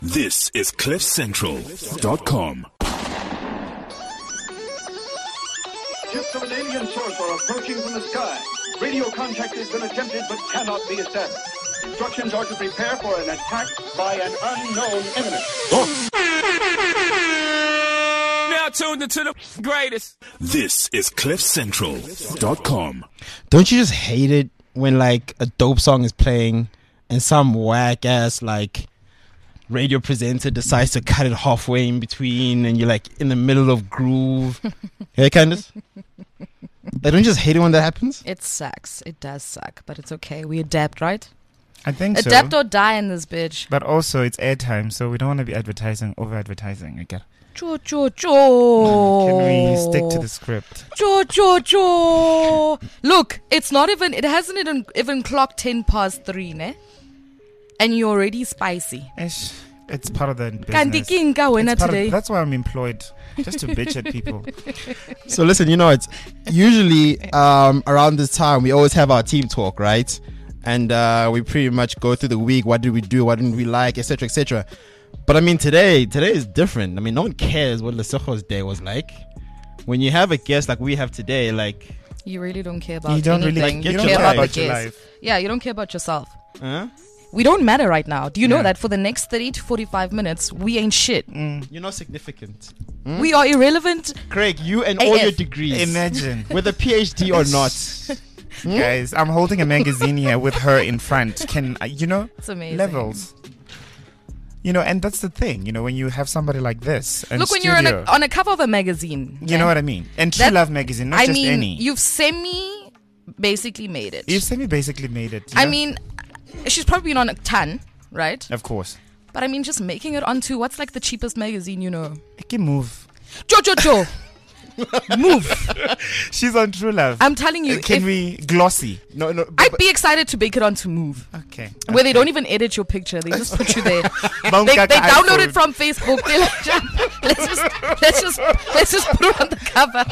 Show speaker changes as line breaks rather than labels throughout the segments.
This is CliffCentral.com.
Ships of an alien source are approaching from the sky. Radio contact has been attempted but cannot be established. Instructions are to prepare for an attack by an unknown enemy.
Now tuned into the greatest.
This is CliffCentral.com.
Don't you just hate it when like a dope song is playing and some whack ass like radio presenter decides to cut it halfway in between and you're like in the middle of groove? Hey, Candace? Don't you just hate it when that happens?
It sucks. It does suck, but it's okay. We adapt, right?
I think so.
Adapt or die in this bitch.
But also, it's airtime, so we don't want to be over-advertising again.
Cho, cho, cho.
Can we stick to the script?
Cho, cho, cho. Look, it's not even, it hasn't even clocked 10 past 3, ne? And you're already spicy.
Ish, it's part of the business. That's why I'm employed, just to bitch at people.
So listen, you know, it's usually around this time we always have our team talk, right? And we pretty much go through the week. What did we do? What didn't we like? Etc. Etc. But I mean, today is different. I mean, no one cares what Lesego's day was like. When you have a guest like we have today, like
you really don't care about
you don't
anything.
really
you
don't
don't
care
care
about
the
your
guest.
life.
Yeah, you don't care about yourself.
huh?
We don't matter right now. Do you know
Yeah.
that for the next 30 to 45 minutes, we ain't shit.
You're not significant.
We are irrelevant.
Craig, you and all
AF.
your degrees,
Imagine.
with a PhD or not.
Guys, I'm holding a magazine here with her in front. Can
It's amazing.
levels. And that's the thing. When you have somebody like this, and
Look, when
studio,
you're on a cover of a magazine.
you know what I mean. And True
That-
Love magazine, not just any.
You've basically made it.
You've semi-basically made it.
I mean, she's probably been on a ton, right?
of course.
But I mean, just making it onto what's like the cheapest magazine, you know.
I can move.
Jo. Move.
She's on True Love.
I'm telling you,
Can we glossy?
No.
I'd be excited to make it onto Move.
Okay.
Where they don't even edit your picture. They just put you there. they
Bangkaka
download
iPhone.
it from Facebook. They're like, let's just put it on the cover.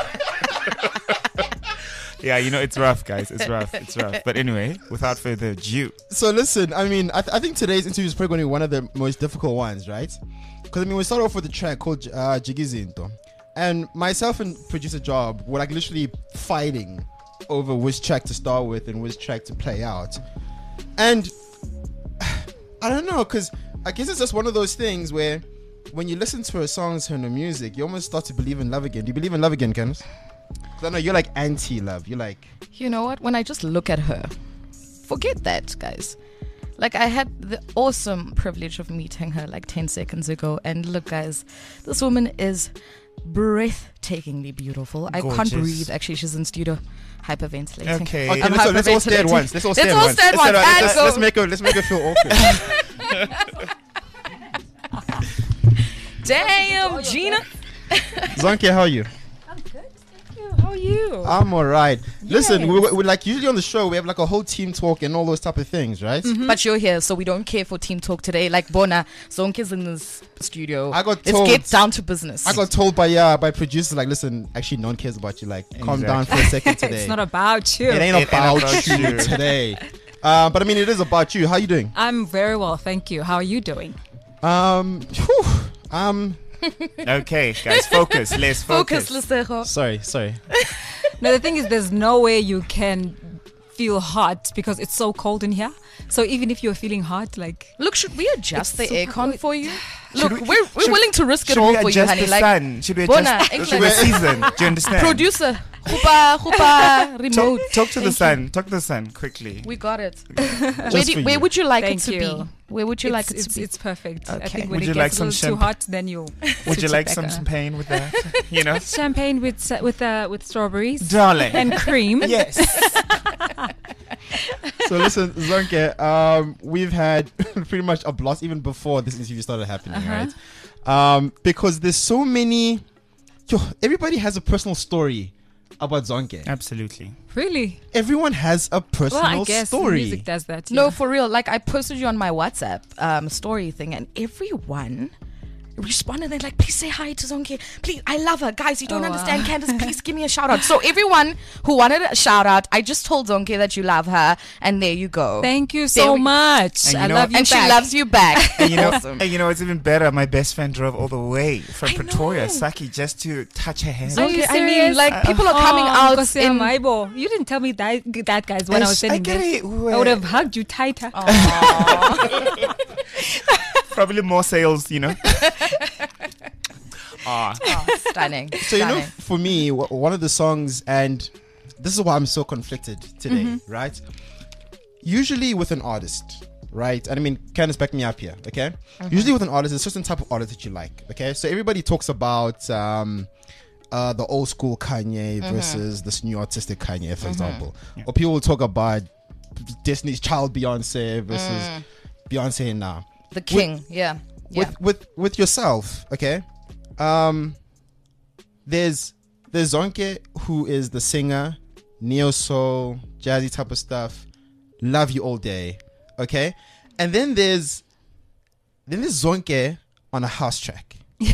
Yeah, it's rough, guys. It's rough. But anyway, without further ado,
So listen, I mean, I think today's interview is probably going to be one of the most difficult ones, right? Because I mean, we start off with a track called Jigizinto, and myself and producer Job were like literally fighting over which track to start with and which track to play out. And I don't know, because I guess it's just one of those things where when you listen to her songs, her music, you almost start to believe in love again. Do you believe in love again, Candice? Because I know you're like anti-love. You're like,
You know what? When I just look at her, forget that, guys. Like, I had the awesome privilege of meeting her like 10 seconds ago. And look, guys, this woman is breathtakingly beautiful. I can't
Gorgeous.
breathe. Actually, she's in studio hyperventilating.
okay.
okay,
I'm
let's all stay at
hyperventilating.
once. Let's all stay at
all
once.
stay at once. And go.
Let's make her feel awkward.
Damn, Gina.
Zonke, how are you?
I'm good, thank you. How are you?
I'm alright. Listen,
Yes.
we like usually on the show we have like a whole team talk and all those type of things, right?
But you're here, so we don't care for team talk today. Like Bona, Zonke's in this studio.
I got
Let's
told-
get down to business.
I got told by producers like, listen, actually no one cares about you. Like, calm down for a second today.
It's not about you.
it ain't
It ain't
about
about
you
you.
today. But I mean, it is about you. How you doing?
I'm very well, thank you. How are you doing?
Okay, guys, focus. Let's
Focus,
focus.
Lesego.
sorry.
No, the thing is, there's no way you can feel hot because it's so cold in here. So even if you're feeling hot, like
Look, should we adjust the
It's super
aircon
good.
for you?
Should
Look,
we-
we're
should-
willing to risk it
Should
all
we
for you,
adjust
honey.
the
Like,
sun? Should we
Bona,
adjust
England.
the season? Do you understand?
producer, Hupa, remote.
Talk to the sun. Talk to the sun quickly.
We got it.
Just for
Where
you.
would you like
Thank
it to
you.
be? Where would you like it to
it's,
be?
it's perfect. I
Okay.
think when
Would
it
you
gets
like
a
some
little too
champagne?
hot, then you
Would you
switch
like
it
some
back on.
champagne with that?
Champagne with strawberries
Darling.
and cream.
Yes.
So listen, Zonke, we've had pretty much a blast even before this interview started happening, right? Because there's so many. Everybody has a personal story about Zonke.
Absolutely.
Really?
Everyone has a personal
Well, I guess
story.
music does that.
No,
yeah.
for real. Like, I posted you on my WhatsApp story thing, and everyone respond and they're like, please say hi to Zonke. Please, I love her. Guys, you don't understand Candace. Please give me a shout out. So everyone who wanted a shout out, I just told Zonke that you love her, and there you go.
Thank you so much. I love you
and
back.
she loves you back.
And
Awesome.
and it's even better. My best friend drove all the way from Pretoria, Saki, just to touch her hand.
Are you
I mean,
serious?
like, people are coming out in...
Maibo. You didn't tell me that guys, when I was sitting there. I would have hugged you tighter.
Probably more sales,
Stunning.
So, for me, one of the songs, and this is why I'm so conflicted today, right? Usually with an artist, right? And I mean, Candace, back me up here, okay? Usually with an artist, there's a certain type of artist that you like, okay? So everybody talks about the old school Kanye versus this new artistic Kanye, for example. Yeah. Or people will talk about Destiny's Child Beyonce versus Beyonce now.
The king,
With yourself, okay? There's Zonke, who is the singer, neo soul, jazzy type of stuff. Love you all day, okay? And then there's Zonke on a house track.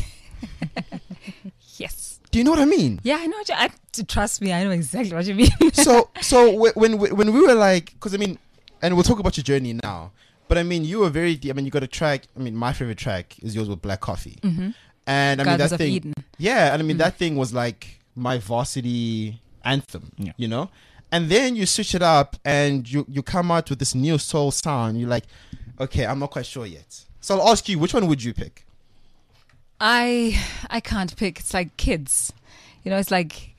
Yes.
Do you know what I mean?
Yeah, I know. Trust me, I know exactly what you mean.
So when we were like, because I mean, and we'll talk about your journey now. But I mean, you were you got a track. I mean, my favorite track is yours with Black Coffee. And I mean, that thing.
Eden.
Yeah. And I mean, that thing was like my varsity anthem, And then you switch it up and you come out with this neo soul sound. You're like, okay, I'm not quite sure yet. So I'll ask you, which one would you pick?
I can't pick. It's like kids. It's like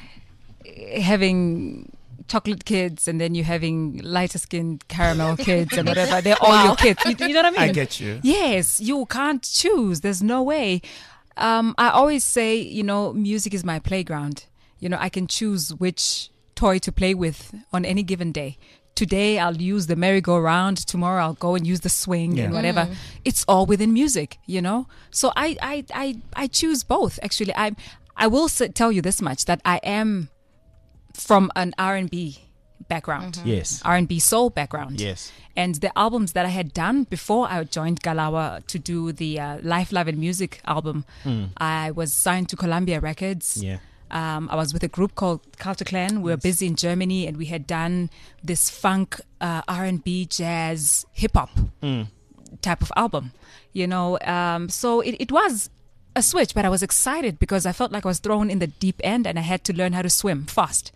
having chocolate kids and then you're having lighter skinned caramel kids and whatever. They're all your kids. You know what I mean?
I get you.
Yes, you can't choose. There's no way. I always say, music is my playground. I can choose which toy to play with on any given day. Today I'll use the merry-go-round. Tomorrow I'll go and use the swing and whatever. It's all within music, So I choose both. Actually, I will tell you this much, that I am from an R&B background.
Yes.
R&B soul background.
Yes.
And the albums that I had done before I joined Galawa to do the Life, Love and Music album, I was signed to Columbia Records.
Yeah.
I was with a group called Culture Clan. We were busy in Germany and we had done this funk, R&B, jazz, hip-hop type of album, So it was a switch, but I was excited because I felt like I was thrown in the deep end and I had to learn how to swim fast,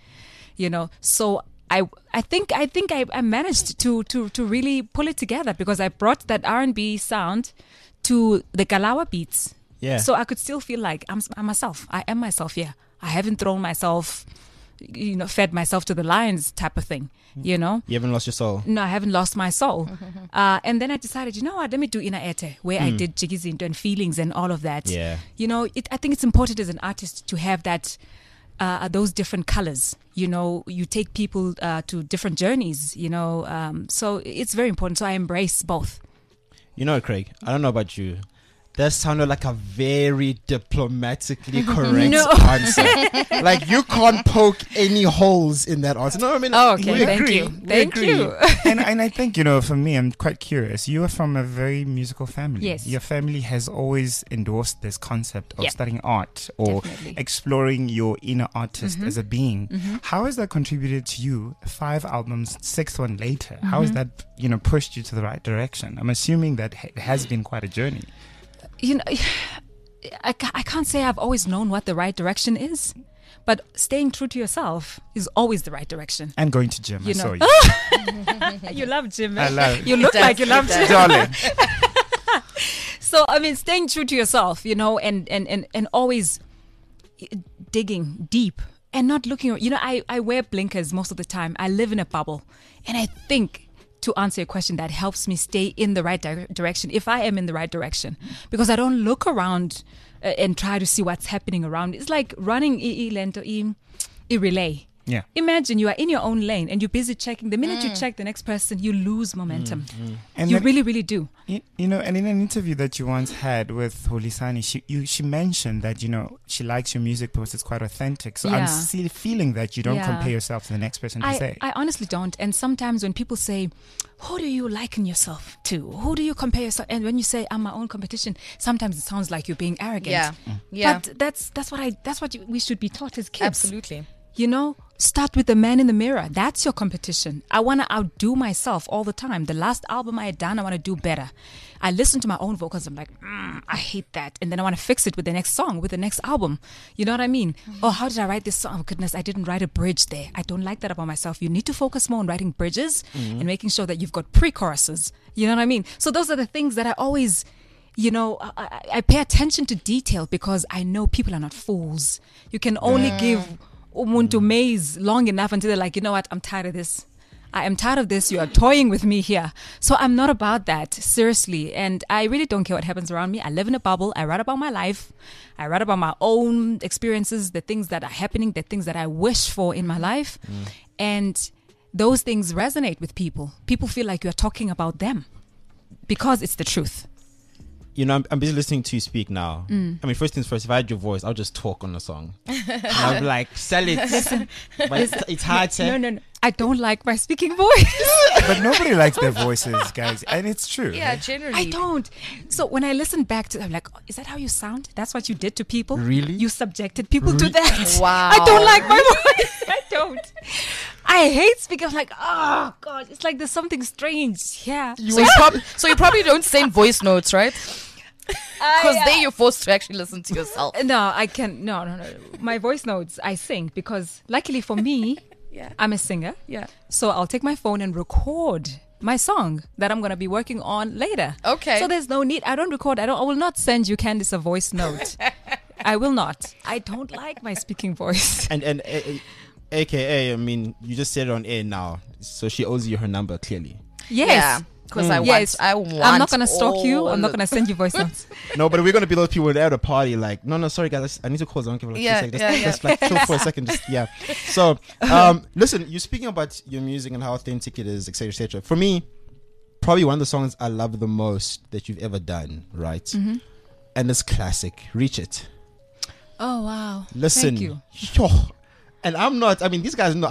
So I think I managed to really pull it together because I brought that R&B sound to the Galawa beats.
Yeah.
So I could still feel like I'm myself. I am myself. Yeah. I haven't thrown myself, fed myself to the lions type of thing. You
haven't lost your soul.
No, I haven't lost my soul. And then I decided, you know what? Let me do Ina Ete, where I did Jiggy Zinto and feelings and all of that.
Yeah.
I think it's important as an artist to have that. Those different colors, you take people to different journeys, so it's very important. So I embrace both.
Craig, I don't know about you. That sounded like a very diplomatically correct answer. Like you can't poke any holes in that answer. No, I mean,
okay, thank you. Thank you.
and I think, for me, I'm quite curious. You are from a very musical family.
Yes.
Your family has always endorsed this concept of studying art or exploring your inner artist as a being. How has that contributed to you 5 albums, 6th one later? How has that, pushed you to the right direction? I'm assuming that it has been quite a journey.
I can't say I've always known what the right direction is, but staying true to yourself is always the right direction.
And going to gym, I saw you.
You love gym.
I love it.
You look like you love gym.
Darling.
So, I mean, staying true to yourself, and always digging deep and not looking, I wear blinkers most of the time. I live in a bubble. And I think, to answer your question, that helps me stay in the right direction, if I am in the right direction, because I don't look around and try to see what's happening around. It's like running a relay.
Yeah.
Imagine you are in your own lane and you're busy checking. The minute you check the next person, you lose momentum.
And
You
then-
really, really do.
You know, and in an interview that you once had with Holisani, she mentioned that, you know, she likes your music because it's quite authentic. So I'm
Yeah.
still feeling that you don't
Yeah.
compare yourself to the next person to say.
I honestly don't. And sometimes when people say, who do you liken yourself to? Who do you compare yourself? And when you say, I'm my own competition, sometimes it sounds like you're being arrogant.
Yeah. Yeah.
But that's what we should be taught as kids.
Absolutely.
You know, start with the man in the mirror. That's your competition. I want to outdo myself all the time. The last album I had done, I want to do better. I listen to my own vocals. I'm like, I hate that. And then I want to fix it with the next song, with the next album. You know what I mean? Oh, how did I write this song? Oh, goodness, I didn't write a bridge there. I don't like that about myself. You need to focus more on writing bridges and making sure that you've got pre-choruses. You know what I mean? So those are the things that I always... You know, I pay attention to detail because I know people are not fools. You can only give umuntu maize long enough until they're like, you know what, I'm tired of this. I am tired of this. You are toying with me here. So I'm not about that, seriously. And I really don't care what happens around me. I live in a bubble. I write about my life. I write about my own experiences, the things that are happening, the things that I wish for in my life. And those things resonate with people. People feel like you're talking about them because it's the truth.
You know, I'm busy listening to you speak now. I mean, first things first, if I had your voice, I'll just talk on the song. And I'll be like, sell it. But it's hard to...
No. I don't like my speaking voice.
But nobody likes their voices, guys. And it's true.
Yeah, generally.
I don't. So when I listen back to it, I'm like, oh, is that how you sound? That's what you did to people?
Really?
You subjected people to that?
Wow.
I don't like my voice. I don't. I hate speaking. I'm like, oh, God. It's like there's something strange here.
So you probably don't send voice notes, right? Because then you're forced to actually listen to yourself.
No, I can't. No. My voice notes, I sing because luckily for me, I'm a singer.
Yeah.
So I'll take my phone and record my song that I'm going to be working on later.
Okay.
So there's no need. I will not send you, Candice, a voice note. I will not. I don't like my speaking voice.
And AKA, I mean, you just said it on air now. So she owes you her number, clearly.
Yes.
Yeah. Because I want.
I'm not going to stalk you. I'm not going to send you voice notes.
No, but we're going to be those people at a party like, no, sorry, guys. I need to call Zonke for like 2 seconds. Just like chill for a second. So, listen, you're speaking about your music and how authentic it is, etc., etc. For me, probably one of the songs I love the most that you've ever done, right? Mm-hmm. And it's classic. Reach It.
Oh, wow.
Listen.
Thank you.
Yo, and I'm not, I mean, these guys know,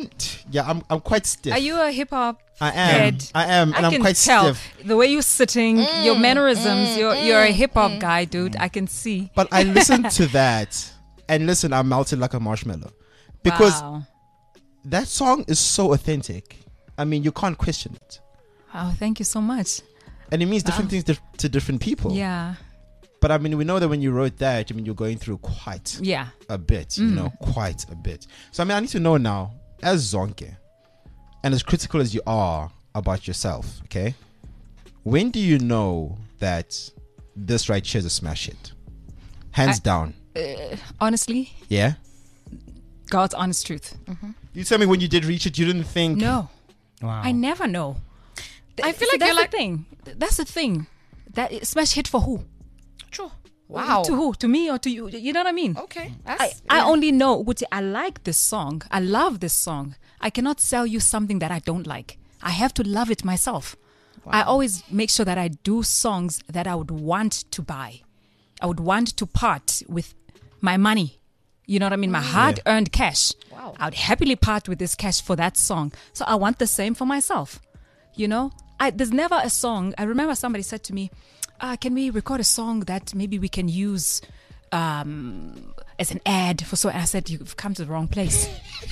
I'm quite stiff.
Are you a hip hop?
I am,
head?
and I'm
can
quite
tell.
stiff.
The way you're sitting, your mannerisms, you're a hip hop guy, dude. I can see.
But I listened to that, and listen, I melted like a marshmallow. Because that song is so authentic. I mean, you can't question it.
Wow, thank you so much.
And it means different things to different people.
Yeah.
But I mean, we know that when you wrote that, I mean, you're going through quite a bit, you know, quite a bit. So, I mean, I need to know now, as Zonke, and as critical as you are about yourself, okay, when do you know that this right here is a smash hit? Hands down.
Honestly,
Yeah?
God's honest truth.
You tell me when you did Reach It, you didn't think...
No.
Wow.
I never know.
I feel like
that's
you're like...
the thing. That's the thing. That smash hit for who?
Sure. Wow.
To who? To me or to you? You know what I mean?
Okay.
I only know, Uguti, I like this song. I love this song. I cannot sell you something that I don't like. I have to love it myself. Wow. I always make sure that I do songs that I would want to buy. I would want to part with my money. You know what I mean? My hard-earned cash.
Wow.
I would happily part with this cash for that song. So I want the same for myself. You know? There's never a song. I remember somebody said to me, can we record a song that maybe we can use as an ad for so? I said, you've come to the wrong place.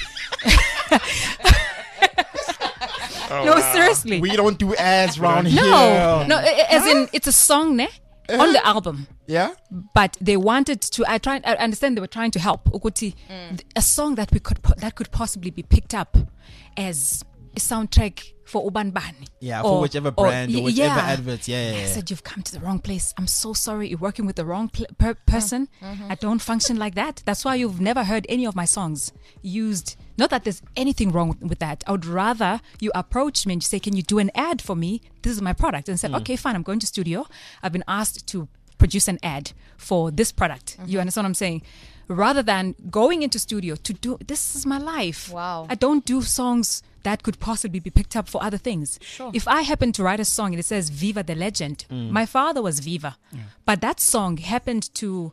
No, seriously.
We don't do ads around here.
No, as in it's a song, ne? On the album.
Yeah?
But they wanted to. I understand they were trying to help Ukuti, a song that could possibly be picked up as a soundtrack for Uban Bani.
Yeah, for whichever brand or whichever advert. Yeah.
I said, you've come to the wrong place. I'm so sorry. You're working with the wrong person. I don't function like that. That's why you've never heard any of my songs used. Not that there's anything wrong with that. I would rather you approach me and you say, can you do an ad for me? This is my product. And I said, okay, fine. I'm going to studio. I've been asked to produce an ad for this product. You understand what I'm saying? rather than going into studio to do, this is my life.
Wow.
I don't do songs that could possibly be picked up for other things.
Sure.
If I happen to write a song and it says Viva the Legend, my father was Viva. But that song happened to,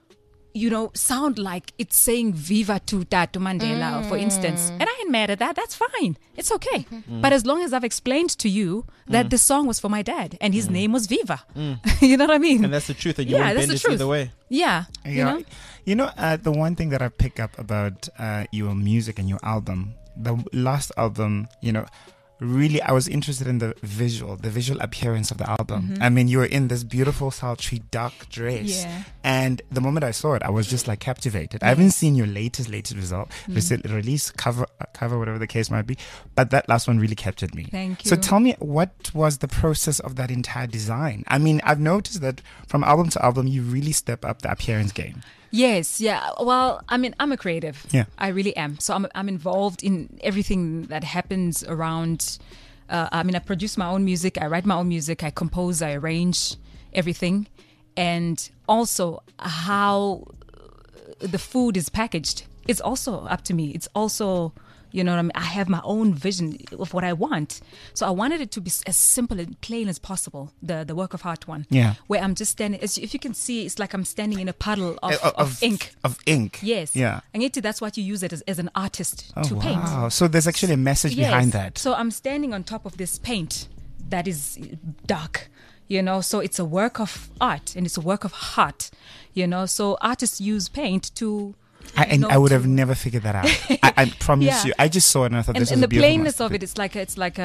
sound like it's saying Viva to Tatu Mandela, for instance. And I ain't mad at that. That's fine. It's okay. But as long as I've explained to you that the song was for my dad and his name was Viva. You know what I mean?
And that's the truth, and you won't bend it either way.
Yeah.
Yeah. The one thing that I pick up about your music and your album, the last album, really I was interested in the visual appearance of the album. I mean, you were in this beautiful sultry dark dress.
Yeah.
And the moment I saw it, I was just like captivated. I haven't seen your latest result, release, cover, whatever the case might be. But that last one really captured me.
Thank you.
So tell me, what was the process of that entire design? I mean, I've noticed that from album to album, you really step up the appearance game.
Yes, yeah. Well, I mean, I'm a creative.
Yeah.
I really am. So I'm involved in everything that happens around. I produce my own music. I write my own music. I compose. I arrange everything, and also how the food is packaged. It's also up to me. It's also, you know what I mean? I have my own vision of what I want. So I wanted it to be as simple and plain as possible, the work of art one.
Yeah.
Where I'm just standing, if you can see, it's like I'm standing in a puddle of ink.
Of ink.
Yes.
Yeah.
And that's what you use it as an artist to paint.
Wow. So there's actually a message behind that.
So I'm standing on top of this paint that is dark, so it's a work of art and it's a work of heart, so artists use paint to...
I would have never figured that out. I promise you. I just saw it and I thought this was
and the
a beautiful
plainness of it, it's like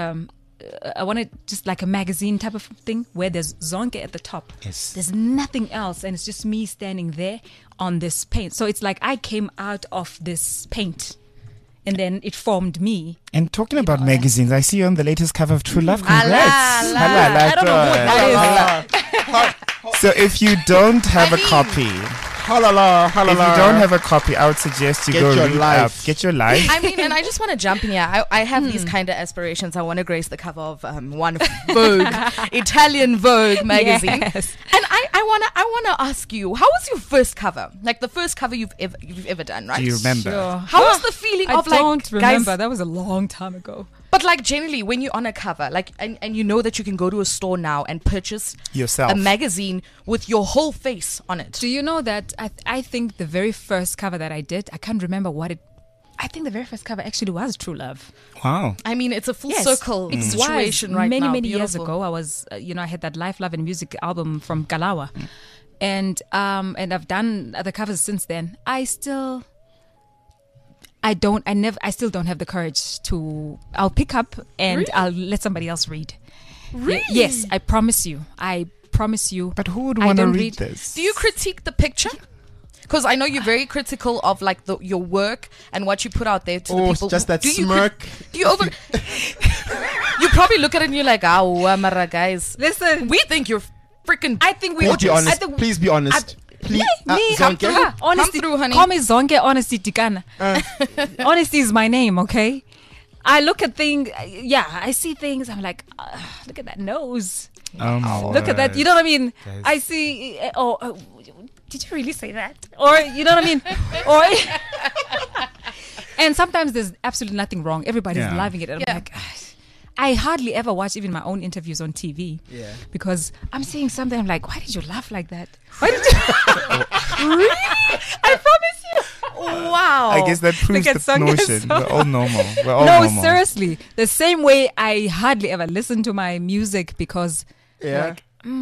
I want it just like a magazine type of thing where there's Zonke at the top.
Yes.
There's nothing else, and it's just me standing there on this paint. So it's like I came out of this paint, and then it formed me.
And talking about magazines, I see you on the latest cover of True Love. Congrats.
I don't know what that is.
So if you don't have a copy... If you don't have a copy, I would suggest you go read up. Get your life.
I mean, and I just want to jump in here. I have these kind of aspirations. I want to grace the cover of one Vogue, Italian Vogue magazine.
Yes.
And I want to ask you, how was your first cover? Like the first cover you've ever done, right?
Do you remember?
Sure.
How was the feeling of like,
I don't remember.
guys,
That was a long time ago.
but like generally when you're on a cover, like and you know that you can go to a store now and purchase
Yourself.
a magazine with your whole face on it.
Do you know that I think the very first cover that I did, I can't remember what it... I think the very first cover actually was True Love.
Wow.
I mean, it's a full
Yes,
circle
it
situation
was.
right now.
Many years
Beautiful.
ago, I was, I had that Life, Love and Music album from Galawa. And I've done other covers since then. I still don't have the courage to... I'll pick up and
Really?
I'll let somebody else read.
Really?
Yes, I promise you.
But who would
I
want to
don't
read
read-
this?
Do you critique the picture? Because I know you're very critical of like your work and what you put out there to the people.
Just that
Do you
smirk.
Do you over? You probably look at it and you're like, mara guys.
Listen,
We think you're freaking.
I think we...
Please be honest.
I think
Please be honest. Please,
me,
come
Zonke?
through.
Honesty,
Come through, honey.
Call me Zonke Honesty Tikana. Honesty is my name, okay? I look at things, I see things, I'm like, look at that nose. Look at that, you know what I mean?
Yes.
I see, did you really say that? Or, you know what I mean? Or, and sometimes there's absolutely nothing wrong. Everybody's
Yeah.
loving it. And
Yeah.
I'm like, I hardly ever watch even my own interviews on TV.
Yeah.
Because I'm saying something, I'm like, why did you laugh like that? Why did you? Really? I promise you.
Wow.
I guess that proves
at
the
Zonke's
notion.
song.
We're all normal. We're all
No,
normal.
seriously. The same way I hardly ever listen to my music because,
Yeah.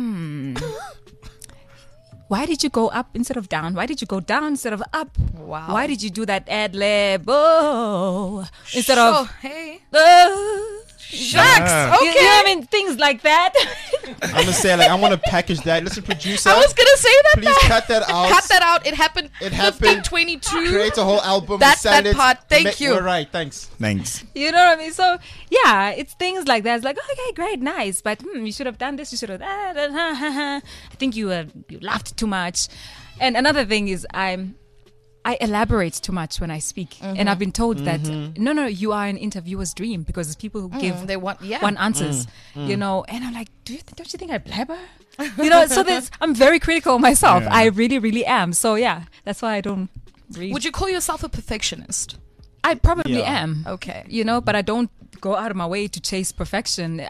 why did you go up instead of down? Why did you go down instead of up?
Wow.
Why did you do that ad lib instead
Sure.
of
Hey.
Shucks.
Okay.
You know what I mean? Things like that.
I'm gonna say like I want to package that. Listen, producer,
I was gonna say that.
please cut that out.
Cut that out. It happened.
It happened.
1522.
Create a whole album.
That
sell it,
part. Thank you.
We're right. Thanks.
Thanks.
You know what I mean? So yeah, it's things like that. It's like, okay, great, nice, but you should have done this. You should have that. I think you laughed too much. And another thing is I elaborate too much when I speak, and I've been told that no, you are an interviewer's dream because it's people who give
They want. Yeah.
one answers, you know. And I'm like, don't you think I blabber? You know, so I'm very critical of myself.
Yeah.
I really, really am. So yeah, that's why I don't
Would you call yourself a perfectionist?
I probably
Yeah.
am.
Okay.
You know, but I don't go out of my way to chase perfection.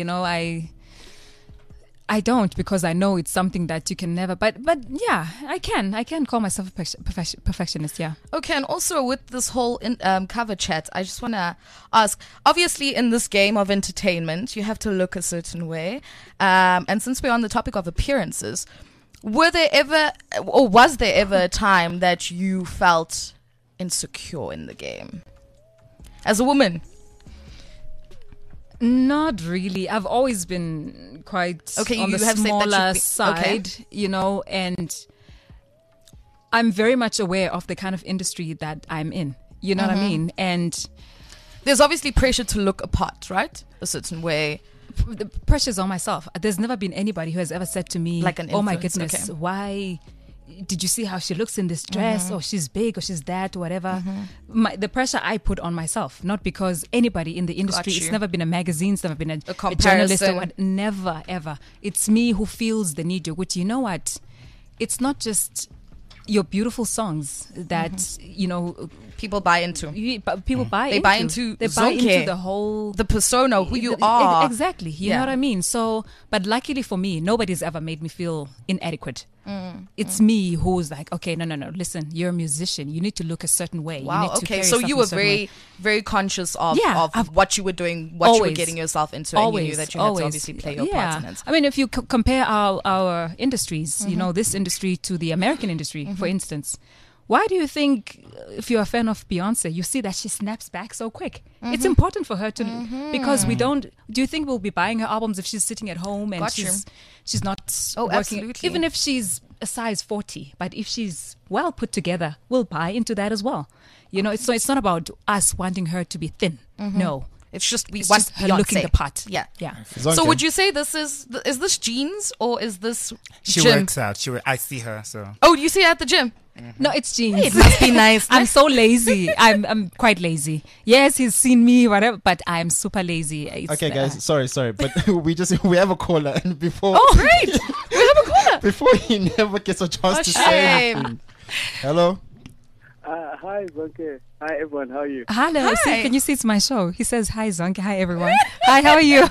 I don't, because I know it's something that you can never. But yeah, I can call myself a perfectionist. Yeah.
Okay, and also with this whole cover chat, I just want to ask, obviously in this game of entertainment, you have to look a certain way. And since we're on the topic of appearances, was there ever a time that you felt insecure in the game? As a woman?
Not really. I've always been quite
Okay,
on
you
the
have said that
smaller
you've been-
side,
okay.
you know, and I'm very much aware of the kind of industry that I'm in. You know what I mean? And
There's obviously pressure to look apart, right? A certain way.
the pressure's on myself. There's never been anybody who has ever said to me,
Like an
"Oh my
influence,
goodness,
okay.
why did you see how she looks in this dress? Or she's big, or she's that, or whatever." The pressure I put on myself, not because anybody in the industry.
you.
It's never been a magazine. It's never been a journalist or
comparison.
what. Never ever. It's me who feels the need to. Which, you know what? It's not just your beautiful songs that you know
People buy into
people buy
They
into.
buy into
They buy
Zonke.
into the whole
the persona, who you
the-
are.
Exactly. You
Yeah.
know what I mean? So, but luckily for me, nobody's ever made me feel inadequate. It's me who's like, okay, no. Listen, you're a musician. You need to look a certain way. You
Wow.
need to
Okay.
carry
So
yourself
you
in a
were
certain way.
very conscious of,
Yeah,
of
I've-
what you were doing, what you were
Always.
getting yourself into, and you knew that you had to obviously play your part in it.
I mean, if you compare our industries, you know, this industry to the American industry, for instance, why do you think, if you're a fan of Beyonce, you see that she snaps back so quick? It's important for her to, because we don't. Do you think we'll be buying her albums if she's sitting at home and
Got you.
she's not
Oh,
working?
absolutely.
Even if she's a size 40, but if she's well put together, we'll buy into that as well. You know, it's not about us wanting her to be thin. No.
It's just we
It's
want
just her
Beyonce.
looking the part.
Yeah.
Yeah.
So
Zonke.
would you say this is this jeans or is this
She
gym?
works out. I see her. So
Oh, you see her at the gym?
No, it's jeans.
It must be nice.
I'm so lazy. I'm quite lazy. Yes, he's seen me, whatever, but I'm super lazy. It's,
Okay, guys, sorry, but we have a caller, and before
Oh, great! We have a caller.
before he never gets a chance
Oh,
to say
shame.
anything. Hello.
Hi, Zonke. Hi, everyone. How are you?
Hello,
Hi.
see, can you see it's my show? He says, "Hi, Zonke. Hi, everyone. Hi, how are you?"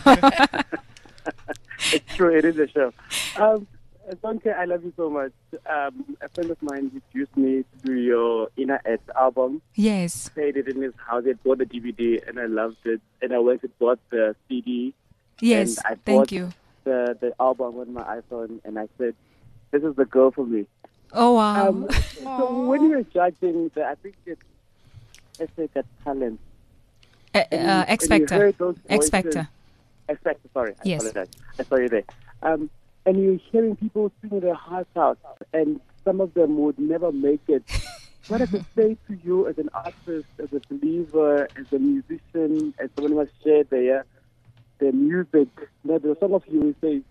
It's true. It is a show. Zonke, I love you so much. A friend of mine introduced me to your Inner Earth album.
Yes.
Played it in his house. He bought the DVD, and I loved it. And I went and bought the CD.
Yes.
And I
Thank
bought
you.
the album on my iPhone, and I said, "This is the girl for me."
Oh, wow.
So when you were judging I think it's Got Talent.
X
and you
Factor.
heard those
X
voices-
Factor.
X Factor, sorry. I
Yes.
apologize. I saw you there. And you're hearing people singing their hearts out, and some of them would never make it. What does it say to you as an artist, as a believer, as a musician, as someone who has shared their music? The song of you will say,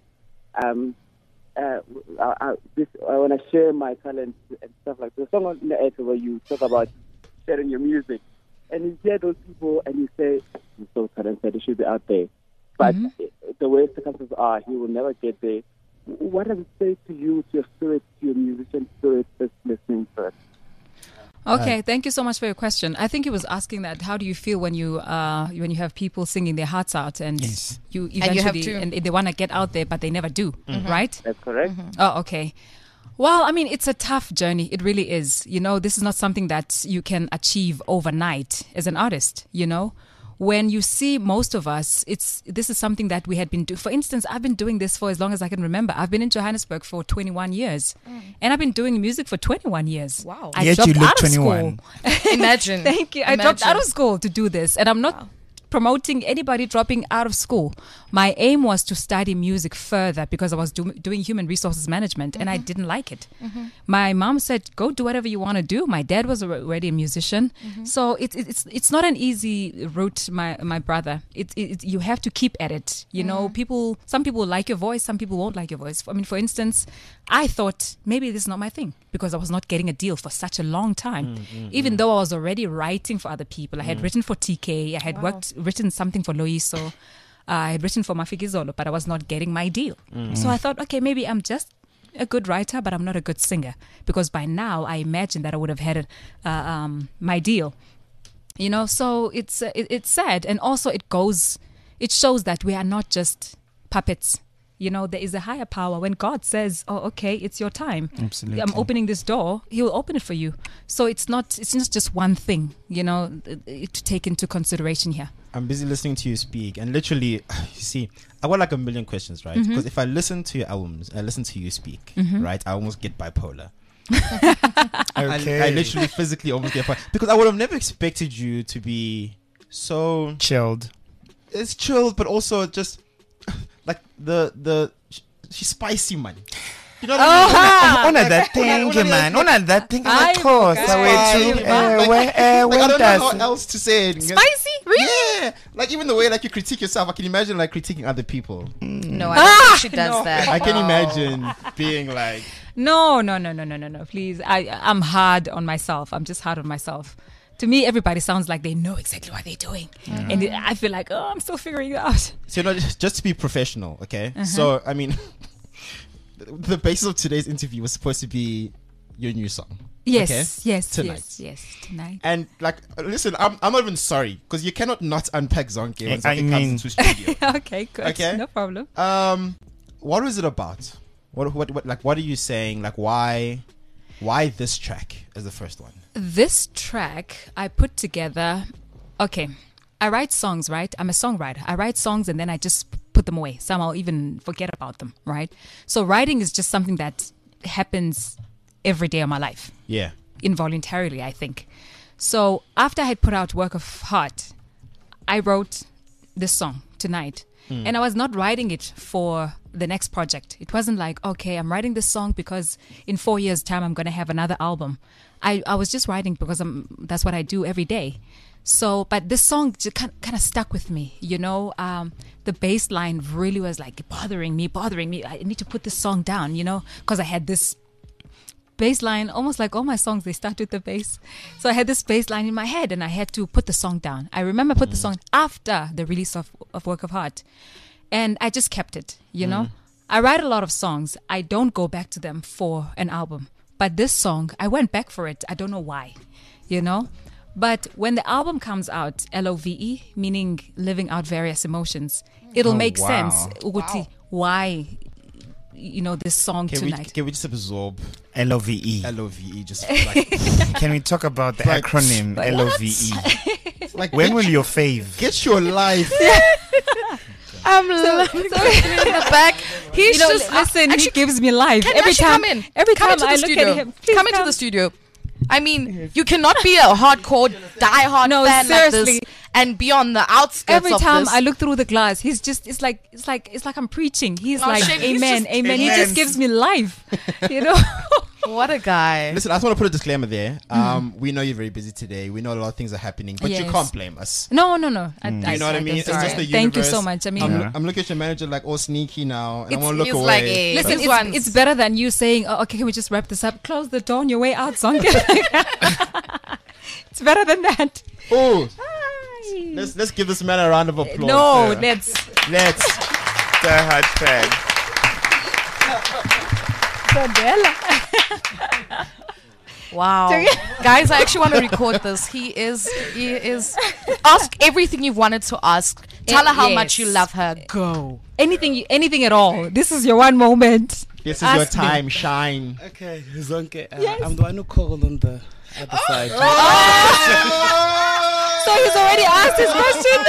I want to share my talent and stuff like that. The song on the earth where you talk about sharing your music, and you hear those people and you say, "I'm so talented, it should be out there." But the way circumstances are, he will never get there. What does it say to you, to your spirit, to your musician spirit that's listening to it?
Okay, thank you so much for your question. I think he was asking that. How do you feel when you have people singing their hearts out and
Yes.
you
you have
eventually
to-
and they want to get out there but they never do, right?
That's correct.
Oh, okay. Well, I mean, it's a tough journey. It really is. You know, this is not something that you can achieve overnight as an artist, you know. When you see most of us, this is something that we had been doing. For instance, I've been doing this for as long as I can remember. I've been in Johannesburg for 21 years. And I've been doing music for 21 years.
Wow.
I
Yet
dropped
you look
out of
21.
school.
Imagine.
Thank you. I dropped out of
Imagine.
school to do this. And I'm not promoting anybody dropping out of school. My aim was to study music further because I was doing human resources management and I didn't like it. My mom said, go do whatever you want to do. My dad was already a musician. So it's not an easy route, my brother. You have to keep at it. You know, some people like your voice, some people won't like your voice. I mean, for instance, I thought maybe this is not my thing because I was not getting a deal for such a long time. Even though I was already writing for other people. I had written for TK. I had written something for Loiso. I had written for Mafikizolo, but I was not getting my deal. So I thought, okay, maybe I'm just a good writer, but I'm not a good singer, because by now I imagine that I would have had my deal. You know, so it's sad, and also it shows that we are not just puppets. You know, there is a higher power. When God says, "Oh, okay, it's your time.
Absolutely.
I'm opening this door," He will open it for you. So it's not just one thing, you know, to take into consideration here.
I'm busy listening to you speak, and literally, you see, I got like a million questions, right? Because if I listen to your albums, I listen to you speak, right? I almost get bipolar.
Okay.
I literally physically almost get bipolar, because I would have never expected you to be so
Chilled.
It's chilled, but also just like she's spicy, man. You know what I mean?
Ona that thing, man. Ona that thing.
Ay,
Of course.
okay.
I don't know how else to say it.
Spicy? Really?
Yeah. Like even the way like you critique yourself, I can imagine like critiquing other people.
No, I don't think she does that.
I can imagine being like,
No, please. I'm hard on myself. I'm just hard on myself. To me, everybody sounds like they know exactly what they're doing. And I feel like, I'm still figuring it out.
so just to be professional, okay? So I mean, the basis of today's interview was supposed to be your new song.
Yes,
okay?
yes,
Tonight.
yes, tonight.
And like, listen, I'm not even sorry, because you cannot not unpack Zonke when
I
Zonke
mean-
comes into studio.
Okay, good.
Okay.
No problem.
What was it about? What are you saying? Like, why this track as the first one?
This track I put together. Okay, I write songs, right? I'm a songwriter. I write songs and then I just put them away. Some I'll even forget about them, right? So writing is just something that happens every day of my life.
Yeah.
Involuntarily, I think. So after I had put out Work of Heart, I wrote this song, Tonight. And I was not writing it for the next project. It wasn't like, okay, I'm writing this song because in 4 years' time I'm going to have another album. I was just writing because that's what I do every day. So, but this song just kind of stuck with me, you know. The bass line really was like bothering me. I need to put this song down, you know, because I had this bass line, almost like all my songs, they start with the bass. So I had this bass line in my head and I had to put the song down. I remember I put the song after the release of Work of Heart. And I just kept it, you know. I write a lot of songs. I don't go back to them for an album. But this song, I went back for it. I don't know why, you know. But when the album comes out, LOVE, meaning living out various emotions, it'll make sense. Ukuthi, why, you know, this song tonight.
Can we just absorb
LOVE.
LOVE? Just like,
Can we talk about the
Like,
acronym
what?
LOVE?
like
When will your fave?
get your life?
I'm laughing in the back. He's
You know,
just
listen,
actually,
he gives me life.
Can
Every
actually
time,
come in.
every
Come
time
into
I
the
look
studio.
at him. Please
Come into the studio. I mean, you cannot be a hardcore, die-hard
No,
fan
seriously.
like this and be on the outskirts
Every
of
time
this.
I look through the glass, he's just it's like I'm preaching. He's
Oh,
like,
shit, he's
amen,
just-
amen. He
Amen.
just gives me life. You know.
What a guy.
Listen, I just want to put a disclaimer there. We know you're very busy today. We know a lot of things are happening, but you
Yes.
can't blame us.
No.
You know what I mean? It's
sorry.
just the
Thank you
universe.
so much. I mean,
I'm looking at your manager like all sneaky now, and I
It's-
want to look
it's
away.
like a-
listen,
This one's-
it's better than you saying, oh, okay, can we just wrap this up? Close the door on your way out, Zonke. It's better than that.
Oh,
Hi.
let's give this man a round of applause.
No,
sir.
let's.
let's.
The hot tag.
Wow. Guys, I actually want to record this. He is. Ask everything you've wanted to ask. Tell her how
Yes.
much you love her. Go.
Anything at all. This is your one moment.
This is your
Ask me.
time. Shine.
Okay, Zonke,
Yes.
I'm the one who called on the other side.
So he's already asked his question.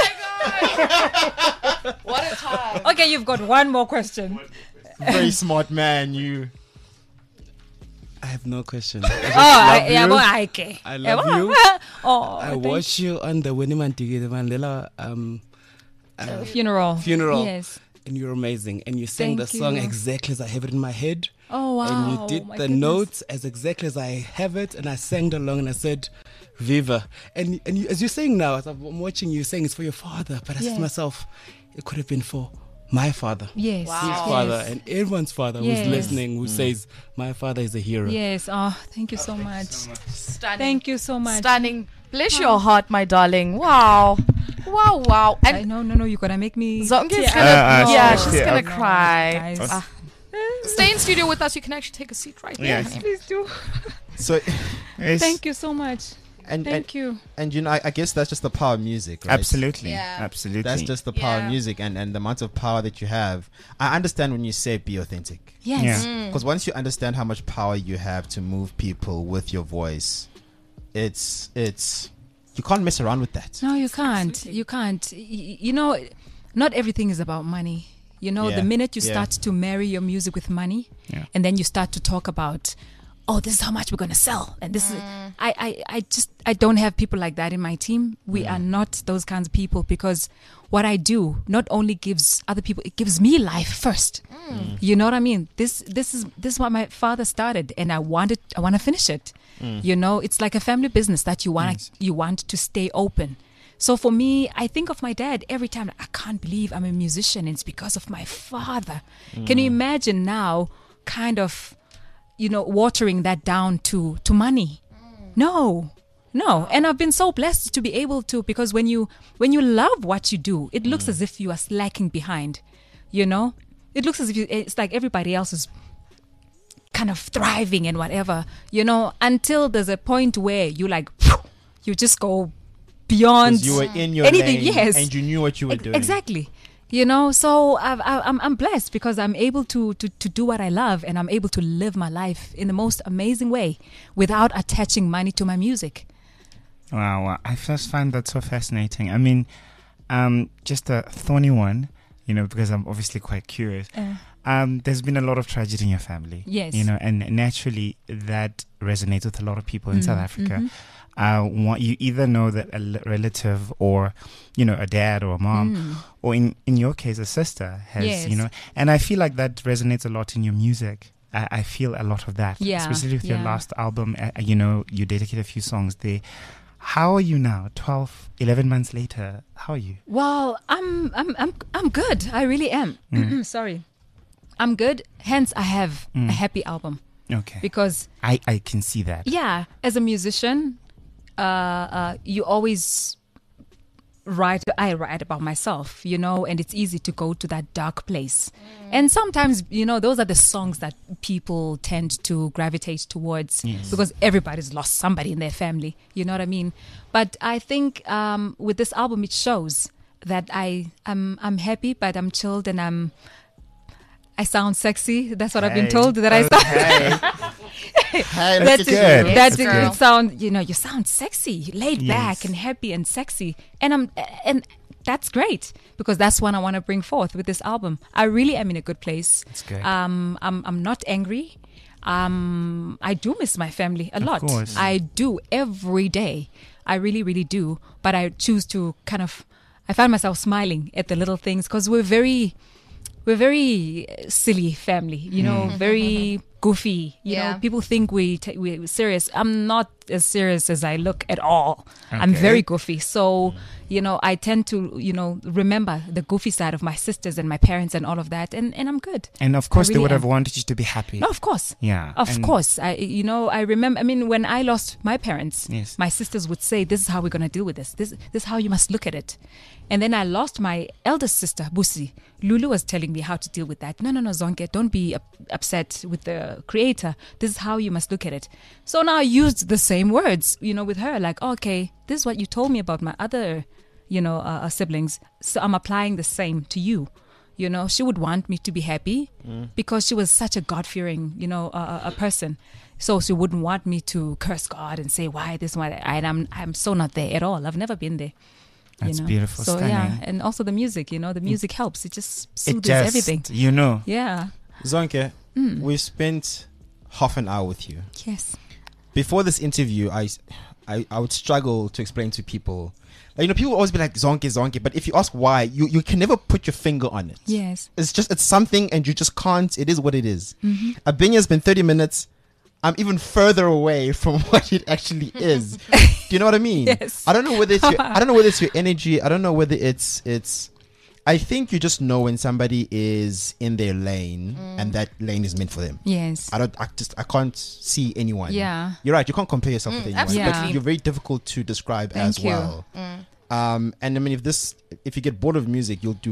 What a time.
Okay, you've got one more question.
Very smart man. You.
I have no question.
I okay.
I love you.
Oh,
I
thank
watched you on the Winniman Tigede Mandela
funeral.
funeral.
Yes.
And you're amazing. And you sang the
Thank
song
you.
exactly as I have it in my head.
Oh wow.
And you did
my
the
goodness.
notes as exactly as I have it. And I sang along and I said, Viva. And you, as you're saying now, as I'm watching you saying it's for your father. But I said
Yes.
to myself, it could have been for my father.
Yes.
Wow.
His
Yes.
father and everyone's father
Yes.
who's listening, who says, my father is a hero.
Yes. Oh, thank you so much.
Stunning.
Thank you so much.
Stunning. Bless your heart, my darling. Wow. Wow.
I,
And
no. You're gonna make me.
Zonke's
tear
gonna,
up.
yeah,
no,
she's
yeah.
gonna
No,
cry.
guys.
Ah, Stay in studio with us. You can actually take a seat right there.
Yes.
honey.
Please do.
So,
Yes.
Thank you so much. Thank you.
and you know, I guess that's just the power of music, right?
Absolutely.
Yeah.
Absolutely.
That's just the power of
Yeah.
music and the amount of power that you have. I understand when you say be authentic.
Yes.
Yeah.
Because once you understand how much power you have to move people with your voice, it's you can't mess around with that.
No, you can't. You can't. You know, not everything is about money. You know,
Yeah.
the minute you
Yeah.
start to marry your music with money,
Yeah.
and then you start to talk about, oh, this is how much we're going to sell, and this is. I don't have people like that in my team. We are not those kinds of people, because what I do not only gives other people, it gives me life first. You know what I mean? This is what my father started, and I want to finish it. You know, it's like a family business that you want to stay open. So for me, I think of my dad every time. I can't believe I'm a musician. It's because of my father. Can you imagine now, kind of, you know, watering that down to money? No. And I've been so blessed to be able to, because when you love what you do, it looks as if you are slacking behind. You know, it looks as if it's like everybody else is kind of thriving and whatever, you know, until there's a point where you like, you just go beyond
'Cause you were in your
anything.
lane,
Yes,
and you knew what you were doing.
Exactly. You know, so I'm blessed because I'm able to do what I love, and I'm able to live my life in the most amazing way without attaching money to my music.
Wow, I just find that so fascinating. I mean, just a thorny one, you know, because I'm obviously quite curious. There's been a lot of tragedy in your family.
Yes.
You know, and naturally that resonates with a lot of people in South Africa. You either know that a relative, or, you know, a dad or a mom, or in your case, a sister has,
Yes.
you know, and I feel like that resonates a lot in your music. I feel a lot of that,
Yeah,
especially with your
yeah.
last album. You know, you dedicated a few songs there. How are you now? 11 months later, how are you?
Well, I'm good. I really am. Sorry, I'm good. Hence, I have a happy album,
Okay.
because
I can see that.
yeah, as a musician, you always I write about myself, you know, and it's easy to go to that dark place. And sometimes, you know, those are the songs that people tend to gravitate towards, because everybody's lost somebody in their family, you know what I mean? But I think with this album, it shows that I'm happy, but I'm chilled, and I sound sexy. That's what I've been told, that I sound.
Hey,
That's
good.
That's
Yes, girl.
it. Sound, you know, you sound sexy, laid back and happy and sexy, and that's great, because that's what I want to bring forth with this album. I really am in a good place.
That's good.
I'm not angry. I do miss my family a lot.
course.
I do every day. I really, really do. But I choose to I find myself smiling at the little things, because we're very silly family, you know, very goofy. You
Yeah.
know, people think we're serious. I'm not as serious as I look at all. I'm
Okay.
very goofy. So, you know, I tend to, you know, remember the goofy side of my sisters and my parents and all of that. And I'm good.
And of course,
I
they
really
would have
am.
wanted you to be happy.
No, of course.
Yeah.
Of
and-
course. I remember, when I lost my parents,
Yes.
my sisters would say, this is how we're going to deal with this. This is how you must look at it. And then I lost my eldest sister, Busi. Lulu was telling me how to deal with that. No, Zonke, don't be upset with the creator. This is how you must look at it. So now I used the same words, you know, with her. Like, okay, this is what you told me about my other, you know, siblings. So I'm applying the same to you. You know, she would want me to be happy because she was such a God-fearing, you know, a person. So she wouldn't want me to curse God and say, why this, why that. And I'm so not there at all. I've never been there.
That's
you know?
beautiful,
So
stunning.
yeah, and also the music, you know, the music helps. It just soothes
It just,
everything.
you know.
Yeah.
Zonke, we've spent half an hour with you.
Yes.
Before this interview, I would struggle to explain to people. Like, you know, people always be like Zonke, but if you ask why, you can never put your finger on it.
Yes.
It's something, and you just can't. It is what it is. Abinya's been 30 minutes. I'm even further away from what it actually is. Do you know what I mean?
Yes.
I don't know whether it's your energy. I don't know whether it's. I think you just know when somebody is in their lane and that lane is meant for them.
Yes.
I can't see anyone.
Yeah.
You're right. You can't compare yourself with anyone.
absolutely.
But you're very difficult to describe as
Thank you.
well. And I mean, if you get bored of music, you'll do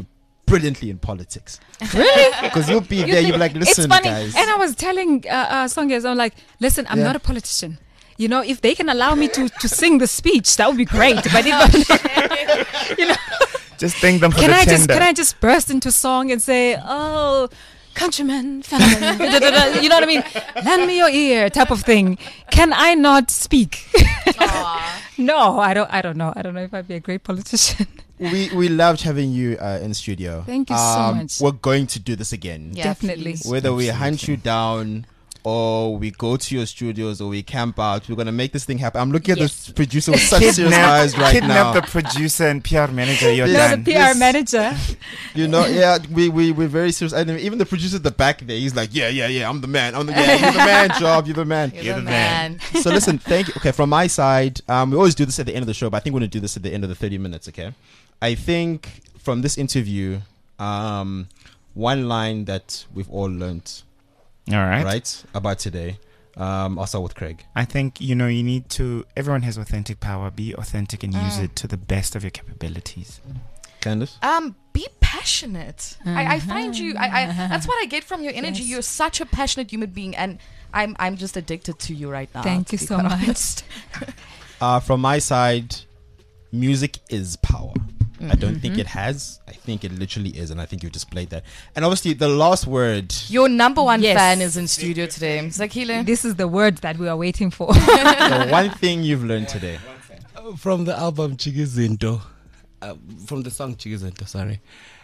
brilliantly in politics.
Really?
Because you'll be there, you'll be like, listen,
it's funny.
guys.
And I was telling Songes, I'm like, listen, I'm not a politician. You know, if they can allow me to sing the speech, that would be great. But if, you know,
just thank them for
can
the
I
tender.
can I just burst into song and say, oh, countrymen, fellowmen, you know what I mean? Lend me your ear, type of thing. Can I not speak? No, I don't know. I don't know if I'd be a great politician.
We loved having you in studio.
Thank you so much.
We're going to do this again.
Yeah,
Definitely.
please.
Whether we hunt you down or we go to your studios or we camp out, we're going to make this thing happen. I'm looking at this producer with such serious eyes right now.
Kidnap the producer and PR manager. You're
No,
done.
the PR manager.
You know, yeah, we're very serious. And even the producer at the back there, he's like, yeah, I'm the man. You're the man, Job. You're the man.
You're the man.
So listen, thank you. Okay, from my side, we always do this at the end of the show, but I think we're going to do this at the end of the 30 minutes, okay? I think from this interview, one line that we've all learned,
All right.
right, about today. I'll start with Craig.
I think, you need to, everyone has authentic power. Be authentic and use it to the best of your capabilities.
Candace?
Be passionate. I find you. That's what I get from your energy.
Yes.
You're such a passionate human being, and I'm just addicted to you right now.
Thank you
to be
so
quite
much.
honest.
From my side, music is power. I don't think it has. I think it literally is, and I think you displayed that. And obviously, the last word.
Your number one
Yes.
fan is in studio today, Zakile.
This is the word that we are waiting for.
The one thing you've learned today.
From the album Chigizinto, from the song Chigizinto, sorry.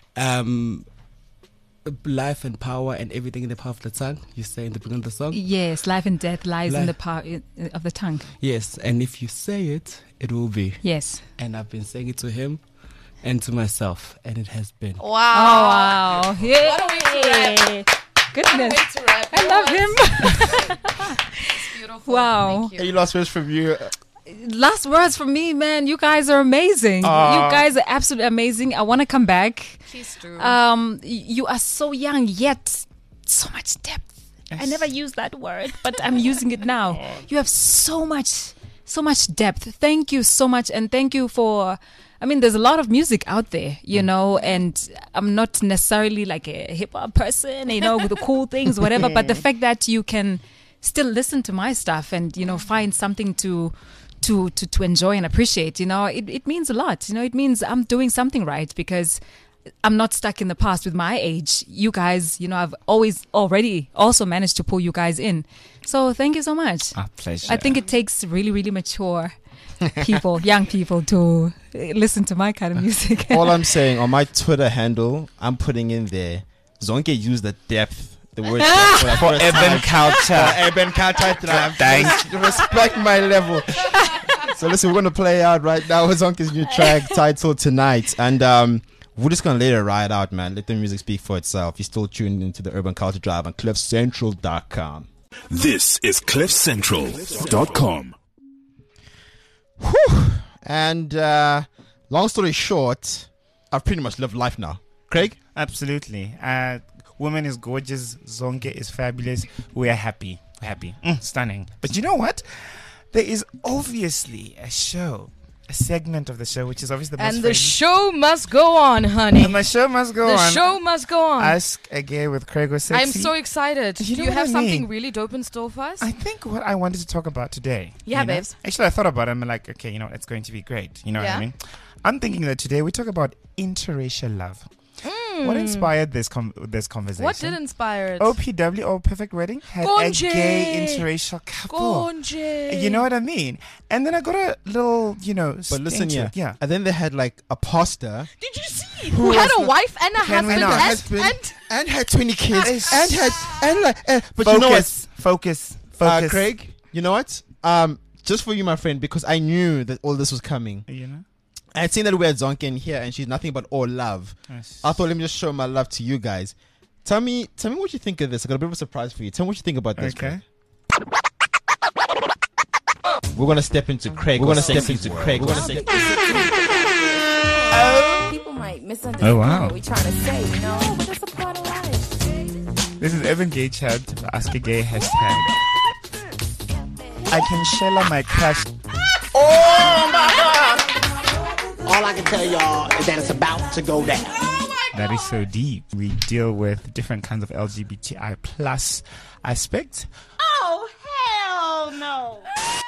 Life and power and everything in the power of the tongue, you say in the beginning of the song.
Yes, life and death lies in
Life.
the power of the tongue.
Yes, and if you say it, it will be.
Yes.
And I've been saying it to him and to myself, and it has been.
Oh, wow. Yeah.
What a way to rap.
Goodness.
What a way to rap.
I love him.
It's beautiful.
Wow.
Thank
Any
you.
last words from you?
Last words from me, man. You guys are amazing. You guys are absolutely amazing. I want to come back.
Please do.
You are so young, yet so much depth. I never used that word, but I'm using it now. You have so much depth. Thank you so much, and thank you for. I mean, there's a lot of music out there, and I'm not necessarily like a hip hop person, with the cool things, whatever. But the fact that you can still listen to my stuff and find something to enjoy and appreciate, it means a lot. It means I'm doing something right because I'm not stuck in the past with my age. You guys, I've already also managed to pull you guys in. So thank you so much.
Our pleasure.
I think it takes really, really mature people, young people to listen to my kind of music.
All I'm saying, on my Twitter handle, I'm putting in there, Zonke used the depth. The word for
urban culture.
Urban culture.
Thanks.
Respect my level. So listen, we're going to play out right now with Zonke's new track titled Tonight. And we're just going to let it ride out, man. Let the music speak for itself. You're still tuned into the Urban Culture Drive on CliffCentral.com.
This is CliffCentral.com.
Whew. And long story short, I've pretty much lived life now. Craig?
Absolutely. Woman is gorgeous. Zonke is fabulous. We are happy. We're happy. Stunning. But you know what? There is obviously a segment of the show, which is obviously the most
And the
famous.
show must go on, honey.
And the show must go
The
on.
show must go on.
Ask again with Craig or Sexy.
I'm so excited.
You
Do
know
you
what
have
I
something
mean?
really dope in store for us?
I think what I wanted to talk about today.
Yeah, babes.
Actually, I thought about it. I'm like, okay, it's going to be great. You know what
Yeah.
I mean? I'm thinking that today we talk about interracial love. What inspired this conversation?
What did inspire it?
OPW, All Perfect Wedding, had
Konje.
a gay interracial couple.
Konje.
You know what I mean? And then I got a little,
But listen,
stint to
yeah.
it. Yeah.
And then they had like a pastor
Did you see? Who had a wife and a
Can we
husband
not?
and
and had 20 kids
It's-
but you know what?
Focus.
Craig, you know what? Just for you, my friend, because I knew that all this was coming.
You know?
I had seen that we had Zonke in here, and she's nothing but all love.
Yes.
I thought, let me just show my love to you guys. Tell me what you think of this. I got a bit of a surprise for you. Tell me what you think about this.
Okay.
Craig. We're gonna step into Craig. We're gonna step into Craig. We're gonna step.
People might misunderstand
Oh, wow.
what we trying to say, but that's a part of life.
This is Evan Gay Chad, Ask a Gay hashtag. I can share my crush.
Oh my God! All I can tell y'all is that it's about to go down.
That is so deep. We deal with different kinds of LGBTI plus aspects.
Oh, hell no.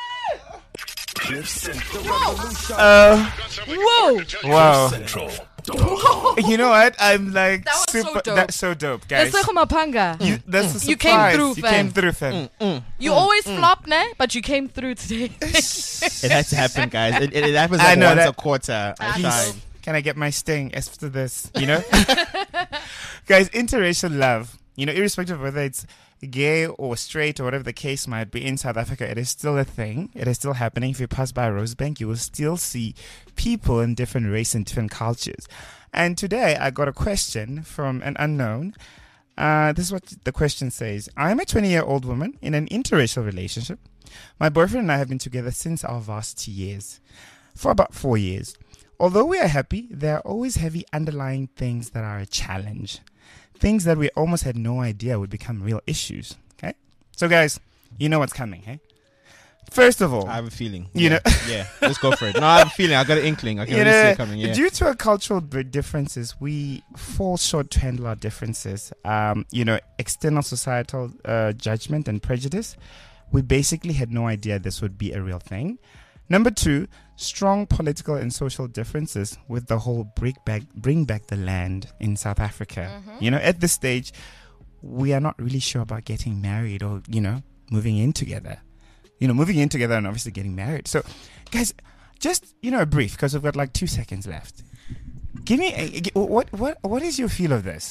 Whoa.
Wow.
Central.
You know what? I'm like
That was so
super.
dope.
That's so dope, guys.
That's Mapanga.
That's a surprise.
You came through,
You
fam.
came through, fam.
You always flop, ne? But you came through today.
It has to happen, guys. It happens
I
like
know
once
that.
a quarter. at a
Please,
time.
can I get my sting after this? You know, guys, interracial love. You know, irrespective of whether it's gay or straight or whatever the case might be in South Africa, it is still a thing. It is still happening. If you pass by Rosebank, you will still see people in different race and different cultures. And today I got a question from an unknown. This is what the question says. I am a 20-year-old woman in an interracial relationship. My boyfriend and I have been together since our varsity years, for about 4 years. Although we are happy, there are always heavy underlying things that are a challenge. Things that we almost had no idea would become real issues. Okay? So guys, you know what's coming, hey? First of all,
I have a feeling.
You know,
Yeah, let's go for it. No, I have a feeling. I got an inkling. I can really see it coming. Yeah.
due to our cultural differences, we fall short to handle our differences. External societal judgment and prejudice. We basically had no idea this would be a real thing. Number 2, strong political and social differences with the whole bring back the land in South Africa. You know, at this stage, we are not really sure about getting married or, moving in together. Moving in together and obviously getting married. So, guys, just, a brief, because we've got like 2 seconds left. Give me, what is your feel of this?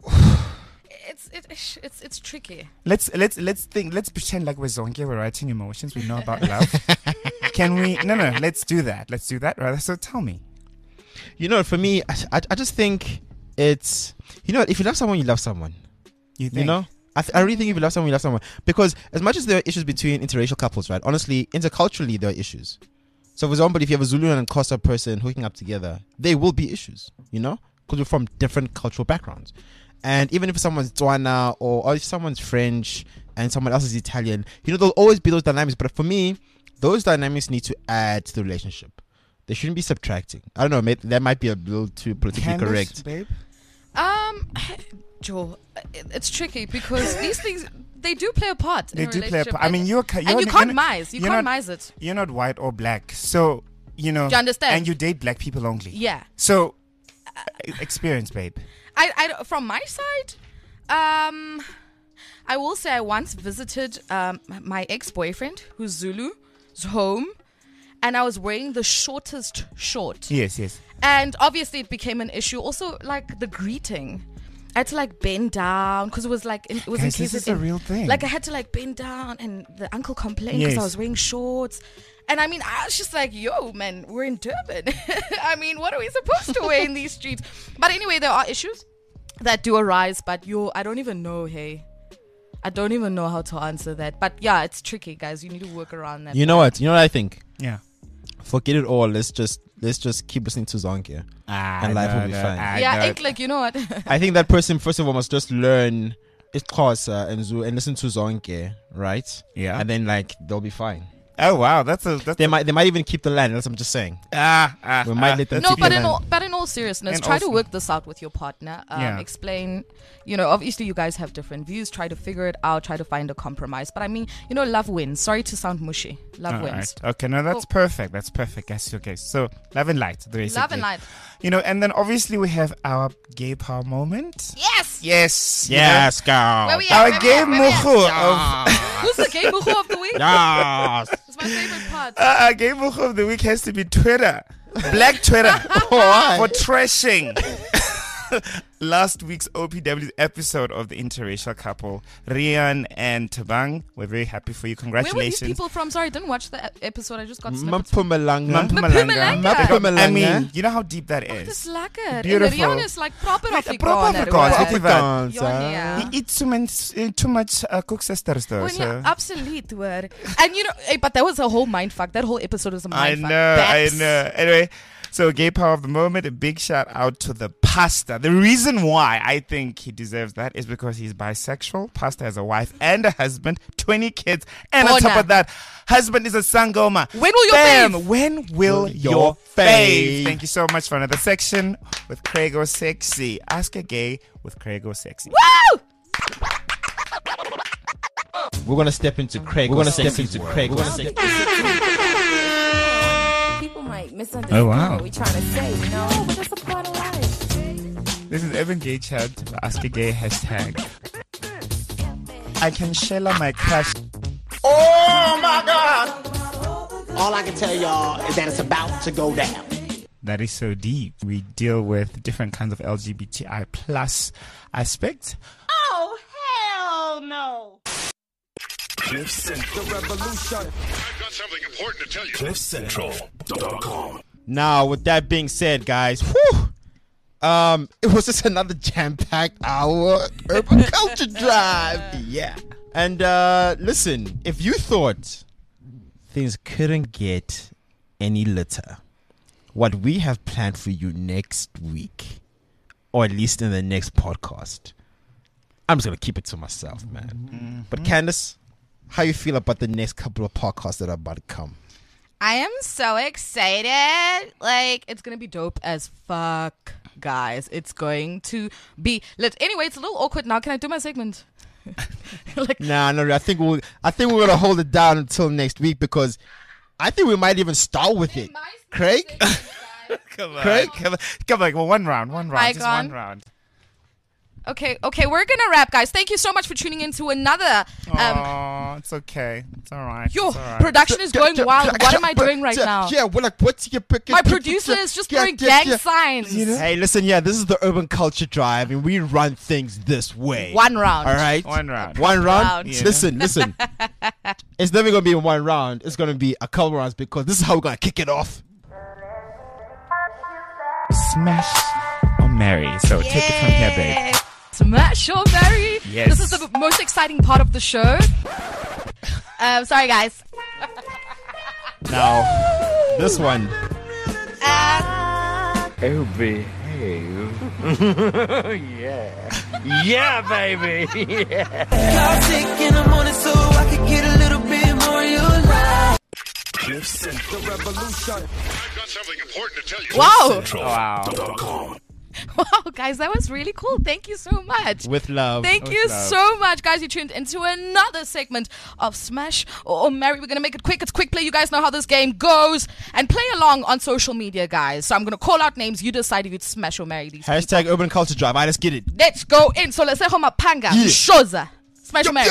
It's tricky.
Let's think. Let's pretend like we're Zonke. We're writing emotions. We know about love. Can we? No. Let's do that. Let's do that. Rather. So tell me.
For me, I just think it's, if you love someone, you love someone.
You think?
I really think if you love someone, you love someone. Because as much as there are issues between interracial couples, right? Honestly, interculturally, there are issues. So, for example, if you have a Zulu and a Xhosa person hooking up together, there will be issues, because we're from different cultural backgrounds. And even if someone's Tswana or if someone's French and someone else is Italian, there'll always be those dynamics. But for me, those dynamics need to add to the relationship. They shouldn't be subtracting. I don't know, that might be a little too politically correct.
Babe?
Joe, it's tricky because these things, they do play a part.
They
in a
do play a
relationship.
part. I mean, you can't
mize. You can't mize it.
You're not white or black. So,
Do you understand?
And you date black people only.
Yeah.
So, experience, babe.
I from my side, I will say I once visited my ex-boyfriend, who's Zulu's home, and I was wearing the shortest short.
Yes.
And obviously it became an issue. Also, like the greeting. I had to bend down because it was
Guys,
in
this
case
is a real thing.
I had to bend down, and the uncle complained because I was wearing shorts. And I mean, I was just like, yo, man, we're in Durban. I mean, what are we supposed to wear in these streets? But anyway, there are issues that do arise. But I don't even know, I don't even know how to answer that. But yeah, it's tricky, guys. You need to work around that.
You know what? You know what I think?
Yeah.
Forget it all. Let's just keep listening to Zonke. And life will be fine.
You know what?
I think that person, first of all, must just learn Xhosa and Zulu and listen to Zonke, right?
Yeah.
And then they'll be fine.
Oh wow,
they might even keep the land. That's what I'm just saying. We might let them.
No,
keep
but
the
in
land.
all seriousness, try to work this out with your partner. Explain. Obviously you guys have different views. Try to figure it out. Try to find a compromise. But I mean, love wins. Sorry to sound mushy. Love wins.
Right. Okay, no, that's perfect. That's perfect. Yes, okay. So love and light, basically.
Love and light.
And then obviously we have our gay power moment.
Yes,
girl.
Where we
Our
at?
gay muhu of
Who's the gay muhu of the week?
Yes.
It's my favorite part.
our gay muhu of the week has to be Twitter. Black Twitter.
Why?
For trashing last week's OPW episode of the interracial couple, Rian and Tabang. We're very happy for you. Congratulations.
Where were these people from? Sorry, I didn't watch the episode. I just got snippets.
Mpumalanga.
Mpumalanga.
I mean, you know how deep that is.
Dis lekker.
Beautiful.
En Rian is proper
Proper
Afrikaner.
Afrikaans. He eats too much cook sisters though.
Yeah, absolute hoor. And but that was a whole mindfuck. That whole episode was a mindfuck.
I know. Anyway, so gay power of the moment, a big shout out to the pastor. The reason why I think he deserves that is because he's bisexual. Pastor has a wife and a husband, 20 kids, and on top of that, Husband is a sangoma.
When will your
Bam!
fave?
When will your fave? Thank you so much for another section with Craig O Sexy. Ask a Gay with Craig O Sexy.
Woo!
We're gonna step into Craig. We're gonna step into Craig.
People might misunderstand
Oh, wow.
what we're trying to say, you know, but that's a part of life.
This is Urban Gay Chat. Ask a Gay hashtag. I can share my crush.
Oh my God! All I can tell y'all is that it's about to go down.
That is so deep. We deal with different kinds of LGBTI plus aspects.
Oh, hell no!
Cliff Central. The revolution. I've got something important to tell you. CliffCentral.com.
Now, with that being said, guys, whew, it was just another jam-packed hour Urban Culture Drive. Yeah. And listen, if you thought things couldn't get any litter, what we have planned for you next week, or at least in the next podcast, I'm just gonna keep it to myself, man. But Candace, how you feel about the next couple of podcasts that are about to come?
I am so excited. Like, it's going to be dope as fuck, guys. It's going to be lit. Anyway, it's a little awkward now. Can I do my segment?
Nah, no, I think we're gonna hold it down until next week because I think we might even start with it. Craig?
Come on.
Craig?
Come on. Well, one round. Just
Icon.
one round.
Okay, we're gonna wrap, guys. Thank you so much for tuning in to another.
Oh, it's okay. It's all right.
Your
It's all right.
production is going wild. What am I doing right now?
Yeah, we're like, what's your pick?
My producer is just throwing gang signs.
You know? Hey, listen, yeah, this is the Urban Culture Drive, and we run things this way.
One round.
All right?
One round.
One round?
Yeah.
Listen. It's never going to be in one round. It's going to be a couple rounds because this is how we're going to kick it off.
Smash or marry. So take it from here, babe.
Smash or marry.
Yes.
This is the most exciting part of the show. Sorry, guys.
Now, this one.
Oh, behave. Yeah. Yeah, baby. Yeah.
Clock tick in the morning so I can get a little bit more of your life.
Cliff Central. The revolution. I've got something important to tell you.
Wow.
CliffCentral.com.
Wow, guys, that was really cool. Thank you so much.
With love.
Thank you so much, guys. You tuned into another segment of Smash or Marry. We're going to make it quick. It's quick play. You guys know how this game goes. And play along on social media, guys. So I'm going to call out names. You decide if you'd smash or marry these
Hashtag
people.
Urban Culture Drive. All right, let's get it.
Let's go in. So let's say Mapanga.
Yeah.
Shoza. Smash or marry.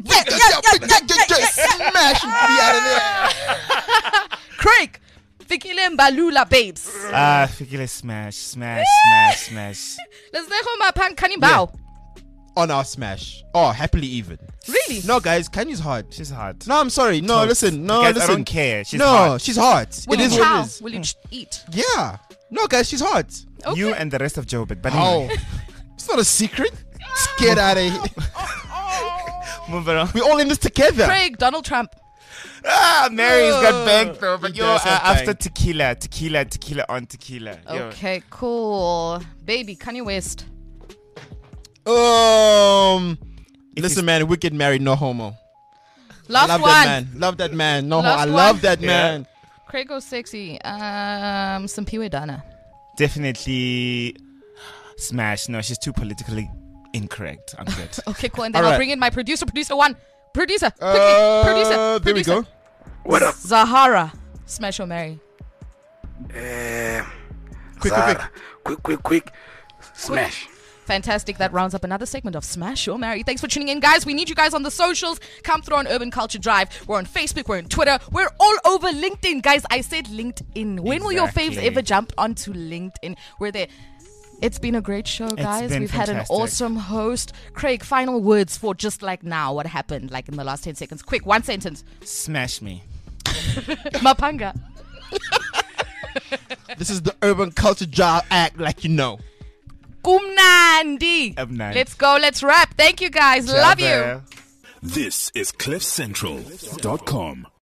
Smash and be out of there.
Craig. Fikile Mbalula, babes.
Fikile smash.
Let's say Mapanga. Kanimbao.
On our smash. Oh, happily even.
Really?
No, guys, Kanye's hard.
She's hard.
No, I'm sorry. No,
Toast.
listen. No,
Guys,
listen.
I don't care. She's
no,
hard.
she's hard.
Will
it
you
is
chow?
what it is.
Will you eat?
Yeah. No, guys, she's hard.
Okay.
You and the rest of Jobit. But
Oh.
anyway.
It's not a secret. Let's get out of here.
Move on.
We're all in this together.
Craig, Donald Trump.
Mary's got banked though. But
He
yo,
does have
after
bank.
tequila on tequila. Yo.
Okay, cool. Baby, Kanye West.
Listen, man, we get married, no homo.
Last
love
one.
that man. Love that man. No homo.
Last
I
one.
love that
Yeah.
man.
Craig goes sexy. Simpiwe Dana.
Definitely smash. No, she's too politically incorrect. I'm good.
Okay, cool. And then
All
I'll
right.
bring in my producer one. Producer, quickly. Producer.
There we go.
What up?
Zahara. Smash or marry.
Quick. Smash.
Fantastic. That rounds up another segment of Smash or Marry. Thanks for tuning in, guys. We need you guys on the socials. Come through on Urban Culture Drive. We're on Facebook. We're on Twitter. We're all over LinkedIn. Guys, I said LinkedIn. When will your faves
Exactly.
ever jump onto LinkedIn? We're there. It's been a great show, guys.
been
We've had an
fantastic.
awesome host. Craig, final words for just like now. What happened like in the last 10 seconds? Quick, one sentence.
Smash me.
Mapanga.
This is the Urban Culture Drive Act, like you know.
Kumnandi.
Kumnandi.
Let's go. Let's wrap. Thank you, guys. Love you.
Jabba.
This is CliffCentral.com.